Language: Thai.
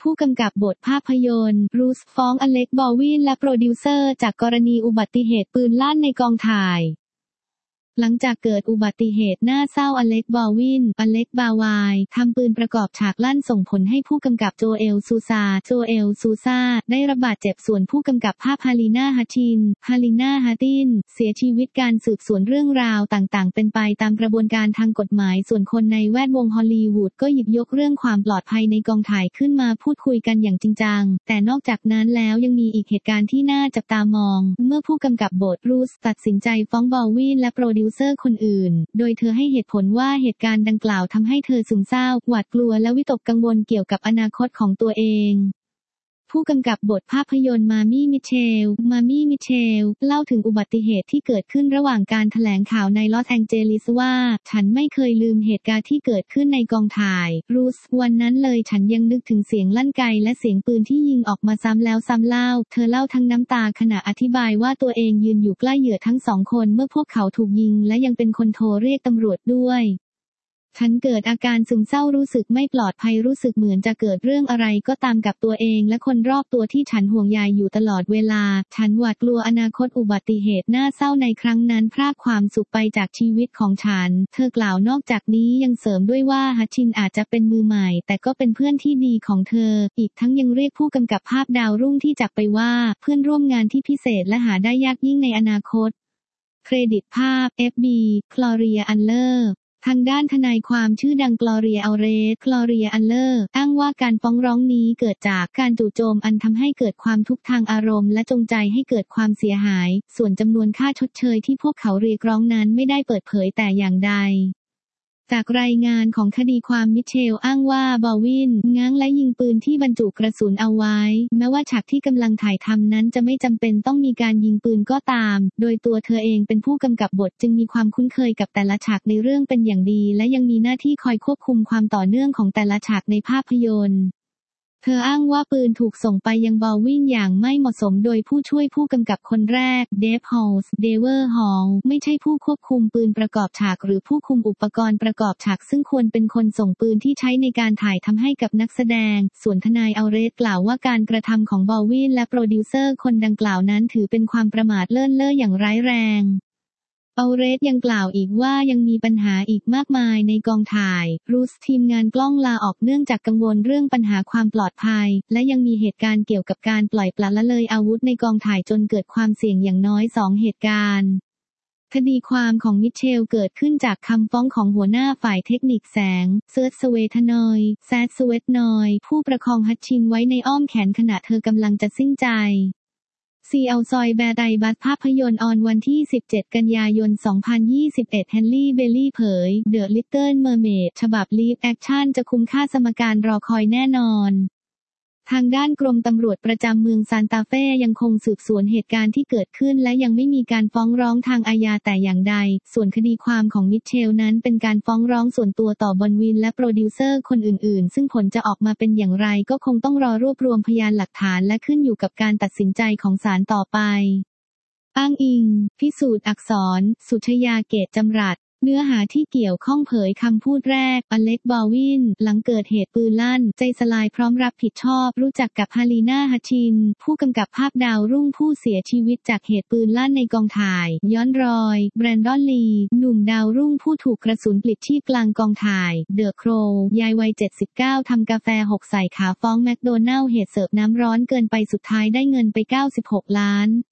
ผู้กำกับบทภาพยนตร์รูสฟ้องอเล็กบอลวินและโปรดิวเซอร์จากกรณีอุบัติเหตุปืนลั่นในกองถ่ายหลังจากเกิดอุบัติเหตุน่าเศร้าอเล็กบอลวินบาวายทำปืนประกอบฉากลั่นส่งผลให้ผู้กำกับโจเอลซูซาได้รับบาดเจ็บส่วนผู้กำกับภาพฮาลิน่าฮัตินเสียชีวิตการสืบสวนเรื่องราวต่างๆเป็นไปตามกระบวนการทางกฎหมายส่วนคนในแวดวงฮอลลีวูดก็หยิบยกเรื่องความปลอดภัยในกองถ่ายขึ้นมาพูดคุยกันอย่างจริงจังแต่นอกจากนั้นแล้วยังมีอีกเหตุการณ์ที่น่าจับตามองเมื่อผู้กำกับบทรูสตัดสินใจฟ้องบอลวินและโปรดิวเซอร์คนอื่นโดยเธอให้เหตุผลว่าเหตุการณ์ดังกล่าวทำให้เธอซึมเศร้าหวาดกลัวและวิตกกังวลเกี่ยวกับอนาคตของตัวเองผู้กำกับบทภาพยนตร์มามี่มิเชลเล่าถึงอุบัติเหตุที่เกิดขึ้นระหว่างการแถลงข่าวในลอสแองเจลิสว่าฉันไม่เคยลืมเหตุการณ์ที่เกิดขึ้นในกองถ่ายรูสวันนั้นเลยฉันยังนึกถึงเสียงลั่นไกและเสียงปืนที่ยิงออกมาซ้ำแล้วซ้ำเล่าเธอเล่าทั้งน้ำตาขณะอธิบายว่าตัวเองยืนอยู่ใกล้เหยื่อทั้งสองคนเมื่อพวกเขาถูกยิงและยังเป็นคนโทรเรียกตำรวจด้วยฉันเกิดอาการซึมเศร้ารู้สึกไม่ปลอดภัยรู้สึกเหมือนจะเกิดเรื่องอะไรก็ตามกับตัวเองและคนรอบตัวที่ฉันห่วงใยอยู่ตลอดเวลาฉันหวาดกลัวอนาคตอุบัติเหตุน่าเศร้าในครั้งนั้นพรากความสุขไปจากชีวิตของฉันเธอกล่าวนอกจากนี้ยังเสริมด้วยว่าฮัชชินอาจจะเป็นมือใหม่แต่ก็เป็นเพื่อนที่ดีของเธออีกทั้งยังเรียกผู้กำกับภาพดาวรุ่งที่จากไปว่าเพื่อนร่วมงานที่พิเศษและหาได้ยากยิ่งในอนาคตเครดิตภาพ FB คลอเรียอัลเลอร์ทางด้านทนายความชื่อดังกลอเรียอัลเลอร์อ้างว่าการฟ้องร้องนี้เกิดจากการจู่โจมอันทำให้เกิดความทุกข์ทางอารมณ์และจงใจให้เกิดความเสียหายส่วนจำนวนค่าชดเชยที่พวกเขาเรียกร้องนั้นไม่ได้เปิดเผยแต่อย่างใดจากรายงานของคดีความมิเชลอ้างว่าบอลวินง้างและยิงปืนที่บรรจุกระสุนเอาไว้แม้ว่าฉากที่กำลังถ่ายทำนั้นจะไม่จำเป็นต้องมีการยิงปืนก็ตามโดยตัวเธอเองเป็นผู้กำกับบทจึงมีความคุ้นเคยกับแต่ละฉากในเรื่องเป็นอย่างดีและยังมีหน้าที่คอยควบคุมความต่อเนื่องของแต่ละฉากในภาพยนตร์เธออ้างว่าปืนถูกส่งไปยังบอลวินอย่างไม่เหมาะสมโดยผู้ช่วยผู้กำกับคนแรกเดฟฮอลส์ไม่ใช่ผู้ควบคุมปืนประกอบฉากหรือผู้คุมอุปกรณ์ประกอบฉากซึ่งควรเป็นคนส่งปืนที่ใช้ในการถ่ายทำให้กับนักแสดงส่วนทนายอัลเรสกล่าวว่าการกระทำของบอลวินและโปรดิวเซอร์คนดังกล่าวนั้นถือเป็นความประมาทเลินเล่ออย่างร้ายแรงอัลเรสยังกล่าวอีกว่ายังมีปัญหาอีกมากมายในกองถ่ายรูสทีมงานกล้องลาออกเนื่องจากกังวลเรื่องปัญหาความปลอดภัยและยังมีเหตุการณ์เกี่ยวกับการปล่อยปละละเลยอาวุธในกองถ่ายจนเกิดความเสี่ยงอย่างน้อย2เหตุการณ์คดีความของมิเชลเกิดขึ้นจากคำฟ้องของหัวหน้าฝ่ายเทคนิคแสงแซดสเวทนอยผู้ประคองฮัชชินไว้ในอ้อมแขนขณะเธอกำลังจะสิ้นใจซีอัลซอยแบร์ไดบัสภาพยนตร์ออนวันที่17กันยายน2021เฮนรี่เบลลี่เผย The Little Mermaid ฉบับลีฟแอคชั่นจะคุ้มค่าสมการรอคอยแน่นอนทางด้านกรมตำรวจประจำเมืองซานตาเฟ่ยังคงสืบสวนเหตุการณ์ที่เกิดขึ้นและยังไม่มีการฟ้องร้องทางอาญาแต่อย่างใดส่วนคดีความของมิเชลนั้นเป็นการฟ้องร้องส่วนตัวต่อบอลวินและโปรดิวเซอร์คนอื่นๆซึ่งผลจะออกมาเป็นอย่างไรก็คงต้องรอรวบรวมพยานหลักฐานและขึ้นอยู่กับการตัดสินใจของศาลต่อไปอ้างอิงพิสูจน์อักษรสุชยาเกตจำรัดเนื้อหาที่เกี่ยวข้องเผยคำพูดแรกอเล็กบอลวินหลังเกิดเหตุปืนลั่นใจสลายพร้อมรับผิดชอบรู้จักกับฮาลีน่าฮัชชินผู้กำกับภาพดาวรุ่งผู้เสียชีวิตจากเหตุปืนลั่นในกองถ่ายย้อนรอยแบรนดอนลีหนุ่มดาวรุ่งผู้ถูกกระสุนปลิดชีพกลางกองถ่ายเดอะโครยายวัย79ทำกาแฟ6ใส่ขาฟ้องแมคโดนัลด์เหตุเสิร์ฟน้ำร้อนเกินไปสุดท้ายได้เงินไป96 ล้าน